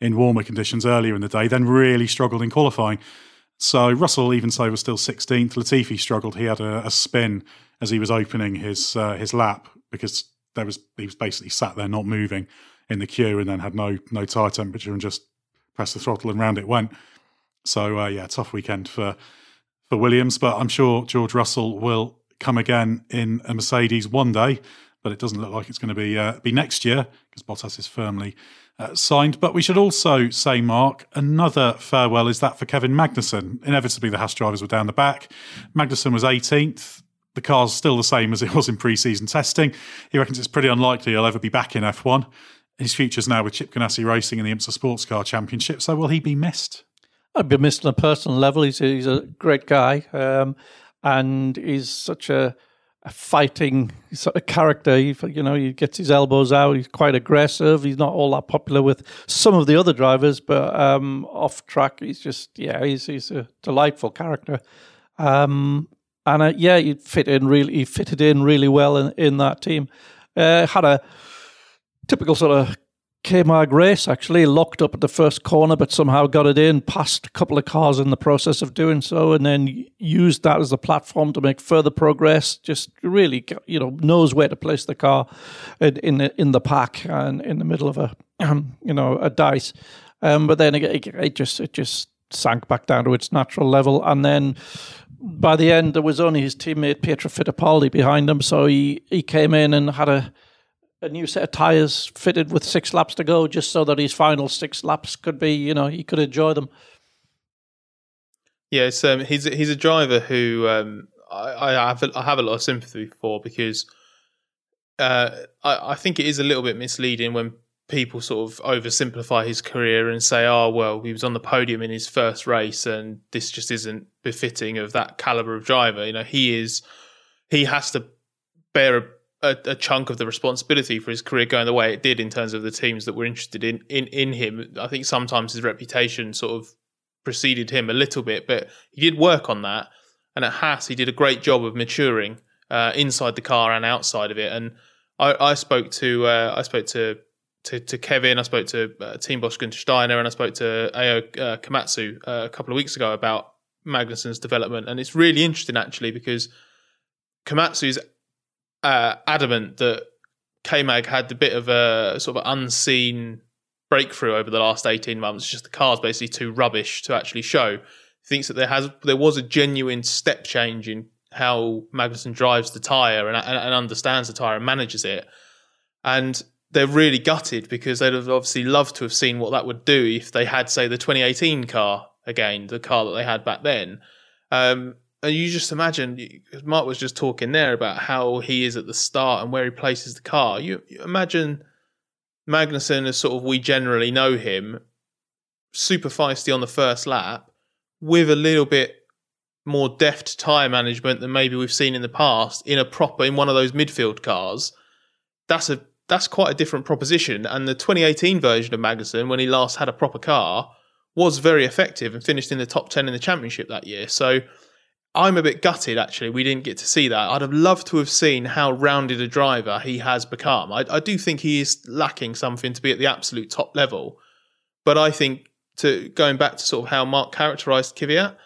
in warmer conditions earlier in the day, then really struggled in qualifying. So Russell, even so, was still sixteenth. Latifi struggled. He had a, a spin as he was opening his uh, his lap because there was he was basically sat there not moving in the queue and then had no no tyre temperature and just pressed the throttle and round it went. So uh, yeah, tough weekend for for Williams, but I'm sure George Russell will come again in a Mercedes one day, but it doesn't look like it's going to be uh, be next year because Bottas is firmly uh, signed. But we should also say, Mark, another farewell is that for Kevin Magnussen. Inevitably, the Haas drivers were down the back. Magnussen was eighteenth. The car's still the same as it was in pre-season testing. He reckons it's pretty unlikely he'll ever be back in F one. His future's now with Chip Ganassi Racing in the IMSA Sports Car Championship, so will he be missed? I'd be missed on a personal level. He's a, he's a great guy, um, and he's such a, a fighting sort of character. He, you know, he gets his elbows out. He's quite aggressive. He's not all that popular with some of the other drivers, but um, off track, he's just yeah, he's he's a delightful character. Um, and uh, yeah, he fit in really. He fitted in really well in, in that team. Uh, had a typical sort of K-Mag race, actually. Locked up at the first corner, but somehow got it in, passed a couple of cars in the process of doing so, and then used that as a platform to make further progress. Just really, you know, knows where to place the car in in the, in the pack and in the middle of a, um, you know, a dice. Um, but then it, it just it just sank back down to its natural level, and then by the end there was only his teammate Pietro Fittipaldi behind him, so he he came in and had a. a new set of tyres fitted with six laps to go, just so that his final six laps could be, you know, he could enjoy them. Yeah, so um, he's he's a driver who um, I, I have a, I have a lot of sympathy for because uh, I, I think it is a little bit misleading when people sort of oversimplify his career and say, "Oh, well, he was on the podium in his first race, and this just isn't befitting of that caliber of driver." You know, he is he has to bear a A, a chunk of the responsibility for his career going the way it did in terms of the teams that were interested in, in in him. I think sometimes his reputation sort of preceded him a little bit, but he did work on that. And at Haas, he did a great job of maturing uh, inside the car and outside of it. And I, I spoke to uh, I spoke to, to to Kevin, I spoke to uh, Team Boss Günther Steiner, and I spoke to Ao uh, Komatsu uh, a couple of weeks ago about Magnussen's development. And it's really interesting actually because Komatsu's Uh, adamant that K-Mag had a bit of a sort of unseen breakthrough over the last eighteen months. It's just the car's basically too rubbish to actually show. He thinks that there has there was a genuine step change in how Magnussen drives the tyre and, and, and understands the tyre and manages it. And they're really gutted because they'd have obviously loved to have seen what that would do if they had, say, the twenty eighteen car again, the car that they had back then. Um, And you just imagine, Mark was just talking there about how he is at the start and where he places the car. You, you imagine Magnussen as sort of we generally know him, super feisty on the first lap, with a little bit more deft tyre management than maybe we've seen in the past in a proper, in one of those midfield cars. That's a that's quite a different proposition. And the twenty eighteen version of Magnussen, when he last had a proper car, was very effective and finished in the top ten in the championship that year. So I'm a bit gutted, actually, we didn't get to see that. I'd have loved to have seen how rounded a driver he has become. I, I do think he is lacking something to be at the absolute top level. But I think, to going back to sort of how Mark characterised Kvyat,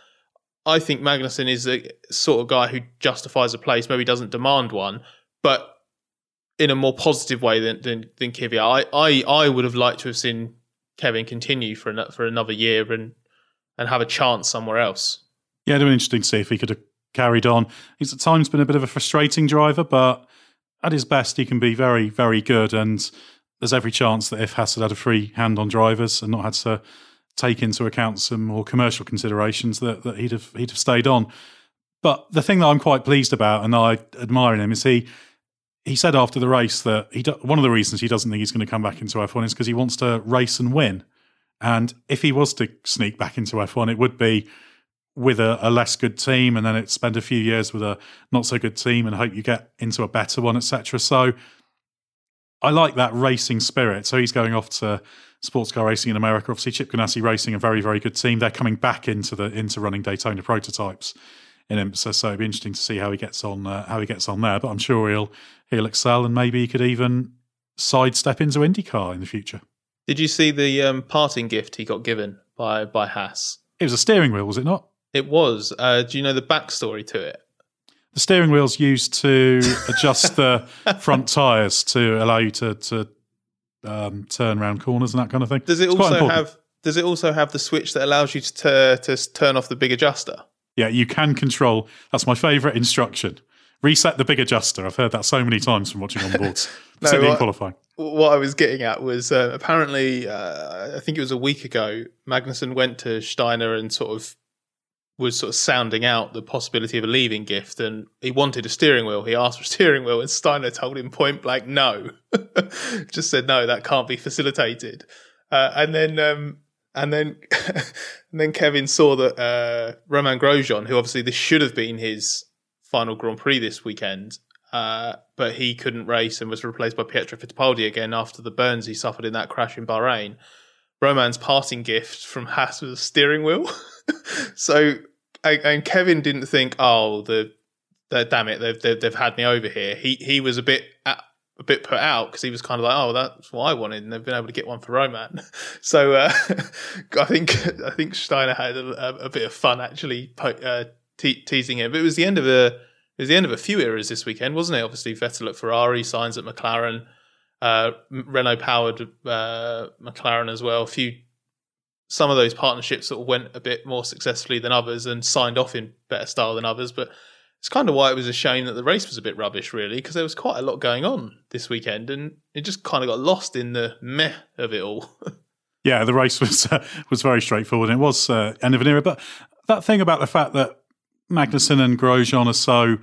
I think Magnussen is the sort of guy who justifies a place, maybe doesn't demand one, but in a more positive way than than, than Kvyat. I, I, I would have liked to have seen Kevin continue for, an, for another year and, and have a chance somewhere else. Yeah, it'd been interesting to see if he could have carried on. He's at times been a bit of a frustrating driver, but at his best, he can be very, very good. And there's every chance that if Haas had had a free hand on drivers and not had to take into account some more commercial considerations, that, that he'd have he'd have stayed on. But the thing that I'm quite pleased about, and I admire in him, is he he said after the race that he do, one of the reasons he doesn't think he's going to come back into F one is because he wants to race and win. And if he was to sneak back into F one, it would be with a, a less good team, and then it spend a few years with a not so good team and hope you get into a better one, et cetera. So I like that racing spirit. So he's going off to sports car racing in America. Obviously, Chip Ganassi Racing, a very, very good team. They're coming back into the into running Daytona prototypes in IMSA. So it'd be interesting to see how he gets on. Uh, how he gets on there. But I'm sure he'll he'll excel, and maybe he could even sidestep into IndyCar in the future. Did you see the um, parting gift he got given by, by Haas? It was a steering wheel, was it not? It was. Uh, do you know the backstory to it? The steering wheel's used to adjust the front tyres to allow you to, to um, turn around corners and that kind of thing. Does it it's also have Does it also have the switch that allows you to t- to turn off the big adjuster? Yeah, you can control. That's my favourite instruction. Reset the big adjuster. I've heard that so many times from watching on boards, no, particularly in what, qualifying. What I was getting at was uh, apparently, uh, I think it was a week ago, Magnussen went to Steiner and sort of was sort of sounding out the possibility of a leaving gift, and he wanted a steering wheel. He asked for a steering wheel, and Steiner told him point blank, no. Just said, no, that can't be facilitated. Uh, and then... Um, And then, and then Kevin saw that uh, Romain Grosjean, who obviously this should have been his final Grand Prix this weekend, uh, but he couldn't race and was replaced by Pietro Fittipaldi again after the burns he suffered in that crash in Bahrain. Romain's parting gift from Haas was a steering wheel. So, and Kevin didn't think, oh, the, the damn it, they've, they've they've had me over here. He he was a bit at, a bit put out because he was kind of like, oh, that's what I wanted, and they've been able to get one for Romain. So uh, I think I think Steiner had a, a bit of fun actually uh, te- teasing him. But it was the end of a it was the end of a few eras this weekend, wasn't it? Obviously, Vettel at Ferrari, Sainz at McLaren, uh, Renault powered uh, McLaren as well. A few some of those partnerships sort of went a bit more successfully than others and signed off in better style than others, but. It's kind of why it was a shame that the race was a bit rubbish, really, because there was quite a lot going on this weekend, and it just kind of got lost in the meh of it all. Yeah, the race was uh, was very straightforward. It was uh, end of an era, but that thing about the fact that Magnussen and Grosjean are so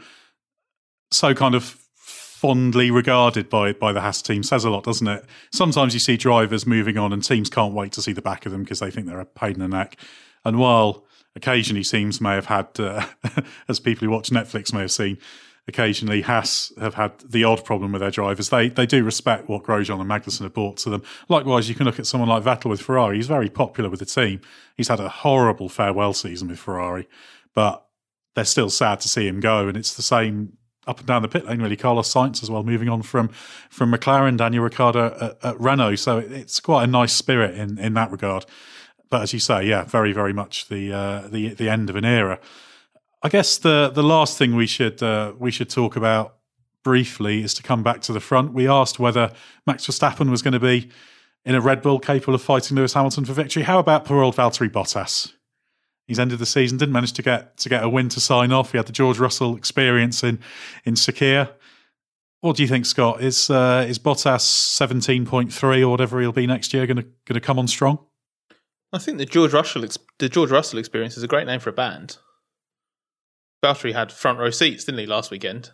so kind of fondly regarded by by the Haas team says a lot, doesn't it? Sometimes you see drivers moving on, and teams can't wait to see the back of them because they think they're a pain in the neck. And while occasionally teams may have had, uh, as people who watch Netflix may have seen, occasionally Haas have had the odd problem with their drivers. They they do respect what Grosjean and Magnussen have brought to them. Likewise, you can look at someone like Vettel with Ferrari. He's very popular with the team. He's had a horrible farewell season with Ferrari, but they're still sad to see him go. And it's the same up and down the pit lane, really. Carlos Sainz as well, moving on from from McLaren, Daniel Ricciardo at, at Renault. So it's quite a nice spirit in, in that regard. But as you say, yeah, very, very much the uh, the the end of an era. I guess the the last thing we should uh, we should talk about briefly is to come back to the front. We asked whether Max Verstappen was going to be in a Red Bull capable of fighting Lewis Hamilton for victory. How about poor old Valtteri Bottas? He's ended the season, didn't manage to get to get a win to sign off. He had the George Russell experience in in Sakir. What do you think, Scott? Is uh, is Bottas seventeen point three or whatever he'll be next year going to going to come on strong? I think the George Russell the George Russell experience is a great name for a band. Valtteri had front row seats, didn't he, last weekend?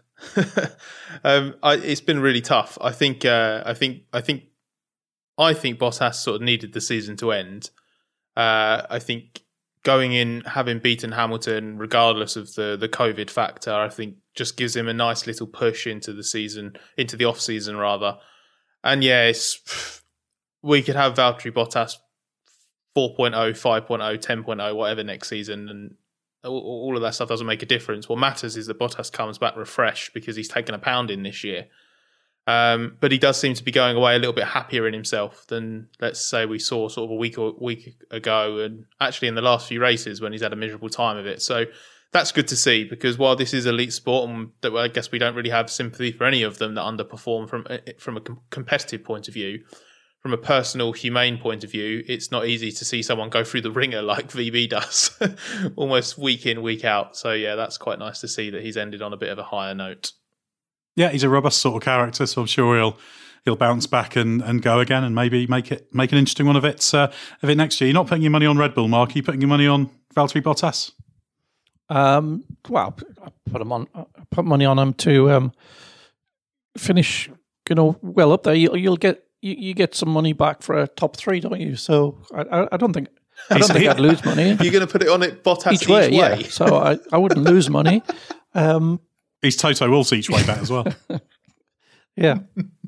um, I, it's been really tough. I think. Uh, I think. I think. I think Bottas sort of needed the season to end. Uh, I think going in, having beaten Hamilton, regardless of the the COVID factor, I think just gives him a nice little push into the season, into the off season rather. And yeah, it's, we could have Valtteri Bottas four point oh, five point oh, ten point oh, whatever next season, and all of that stuff doesn't make a difference. What matters is that Bottas comes back refreshed because he's taken a pounding this year. Um, but he does seem to be going away a little bit happier in himself than, let's say, we saw sort of a week or week ago, and actually in the last few races when he's had a miserable time of it. So that's good to see, because while this is elite sport, and that I guess we don't really have sympathy for any of them that underperform from from a competitive point of view. From a personal, humane point of view, it's not easy to see someone go through the ringer like V B does, almost week in, week out. So yeah, that's quite nice to see that he's ended on a bit of a higher note. Yeah, he's a robust sort of character, so I'm sure he'll he'll bounce back and, and go again, and maybe make it make an interesting one of it uh, of it next year. You're not putting your money on Red Bull, Mark. Are you putting your money on Valtteri Bottas? Um, well, I put him on. I put money on him to um, finish, you know, well up there. You'll, you'll get. You, you get some money back for a top three, don't you? So I, I, I don't think I don't think I'd lose money. You're going to put it on it Bottas each, each way, way? Yeah. So I, I wouldn't lose money. Um, He's Toto Wolff each way bet as well. Yeah.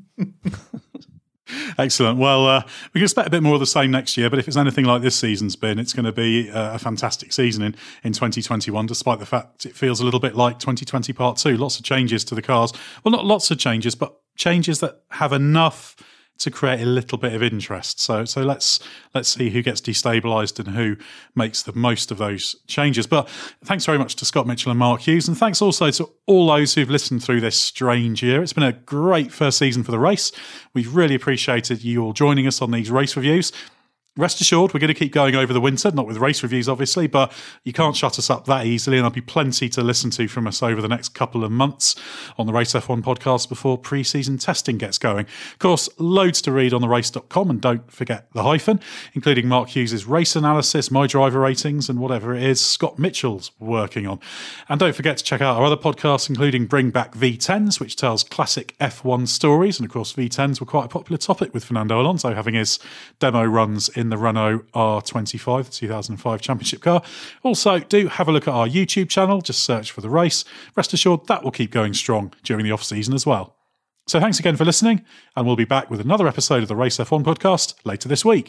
Excellent. Well, uh, we can expect a bit more of the same next year, but if it's anything like this season's been, it's going to be a, a fantastic season in, in twenty twenty-one, despite the fact it feels a little bit like twenty twenty Part two. Lots of changes to the cars. Well, not lots of changes, but changes that have enough to create a little bit of interest. So so let's let's see who gets destabilised and who makes the most of those changes. But thanks very much to Scott Mitchell and Mark Hughes, and thanks also to all those who've listened through this strange year. It's been a great first season for the race. We've really appreciated you all joining us on these race reviews. Rest assured, we're going to keep going over the winter, not with race reviews, obviously, but you can't shut us up that easily, and there'll be plenty to listen to from us over the next couple of months on the Race F one podcast before pre-season testing gets going. Of course, loads to read on the race dot com, and don't forget the hyphen, including Mark Hughes' race analysis, my driver ratings, and whatever it is Scott Mitchell's working on. And don't forget to check out our other podcasts, including Bring Back V tens, which tells classic F one stories, and of course V tens were quite a popular topic with Fernando Alonso having his demo runs in in the Renault R twenty-five, the two thousand five championship car. Also, do have a look at our YouTube channel. Just search for The Race. Rest assured, that will keep going strong during the off-season as well. So thanks again for listening, and we'll be back with another episode of the Race F one podcast later this week.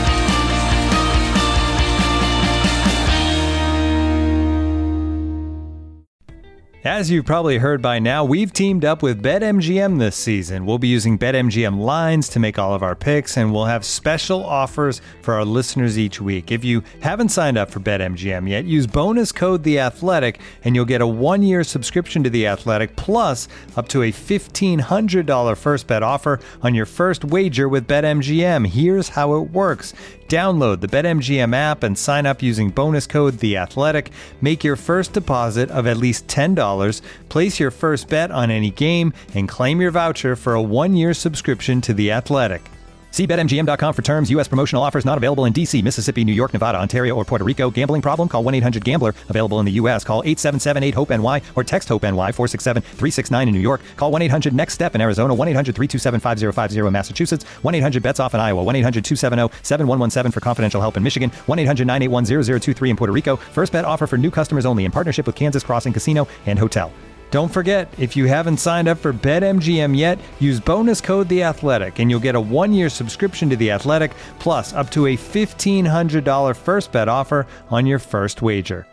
As you've probably heard by now, we've teamed up with BetMGM this season. We'll be using BetMGM lines to make all of our picks, and we'll have special offers for our listeners each week. If you haven't signed up for BetMGM yet, use bonus code The Athletic, and you'll get a one-year subscription to The Athletic, plus up to a fifteen hundred dollars first bet offer on your first wager with BetMGM. Here's how it works. Download the BetMGM app and sign up using bonus code The Athletic. Make your first deposit of at least ten dollars, place your first bet on any game, and claim your voucher for a one-year subscription to The Athletic. See Bet M G M dot com for terms. U S promotional offers not available in D C, Mississippi, New York, Nevada, Ontario, or Puerto Rico. Gambling problem? Call one eight hundred gambler. Available in the U S. Call eight seven seven eight hope N Y or text HOPE-NY four six seven three six nine in New York. Call one eight hundred next step in Arizona. one eight hundred three two seven five zero five zero in Massachusetts. one eight hundred bets off in Iowa. one eight hundred two seven zero seven one one seven for confidential help in Michigan. one eight hundred nine eight one zero zero two three in Puerto Rico. First bet offer for new customers only in partnership with Kansas Crossing Casino and Hotel. Don't forget, if you haven't signed up for BetMGM yet, use bonus code The Athletic, and you'll get a one-year subscription to The Athletic, plus up to a fifteen hundred dollars first bet offer on your first wager.